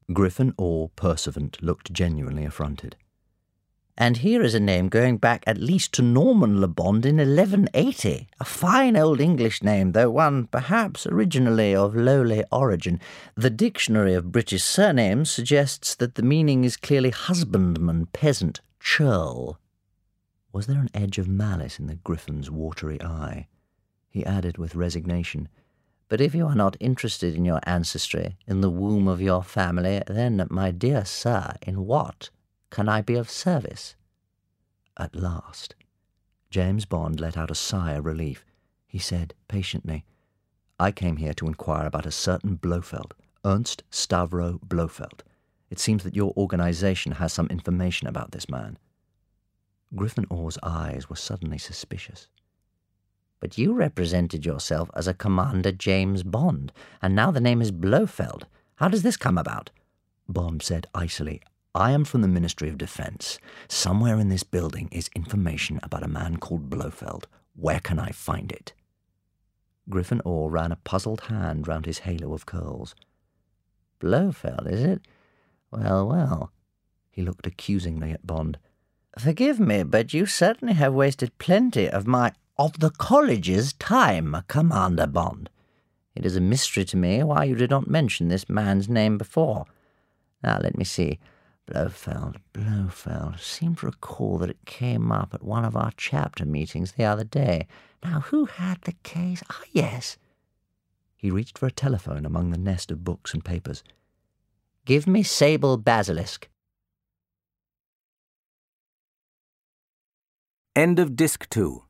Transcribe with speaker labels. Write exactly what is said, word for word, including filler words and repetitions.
Speaker 1: Griffin Orr Pursuivant looked genuinely affronted.
Speaker 2: And here is a name going back at least to Norman Le Bond in eleven eighty. A fine old English name, though one perhaps originally of lowly origin. The Dictionary of British Surnames suggests that the meaning is clearly husbandman, peasant, churl.
Speaker 1: Was there an edge of malice in the Griffin's watery eye? He added with resignation,
Speaker 2: But if you are not interested in your ancestry, in the womb of your family, then, my dear sir, in what can I be of service?
Speaker 1: At last. James Bond let out a sigh of relief. He said patiently, I came here to inquire about a certain Blofeld, Ernst Stavro Blofeld. It seems that your organization has some information about this man. Griffin Orr's eyes were suddenly suspicious.
Speaker 2: But you represented yourself as a Commander James Bond, and now the name is Blofeld. How does this come about?
Speaker 1: Bond said icily, I am from the Ministry of Defense. Somewhere in this building is information about a man called Blofeld. Where can I find it? Griffin Orr ran a puzzled hand round his halo of curls.
Speaker 2: Blofeld, is it? Well, well.
Speaker 1: He looked accusingly at Bond.
Speaker 2: Forgive me, but you certainly have wasted plenty of my, of the college's time, Commander Bond. It is a mystery to me why you did not mention this man's name before. Now, let me see. Blofeld, Blofeld. Seem to recall that it came up at one of our chapter meetings the other day. Now, who had the case? Ah, yes.
Speaker 1: He reached for a telephone among the nest of books and papers.
Speaker 2: Give me Sable Basilisk.
Speaker 3: End of Disc two.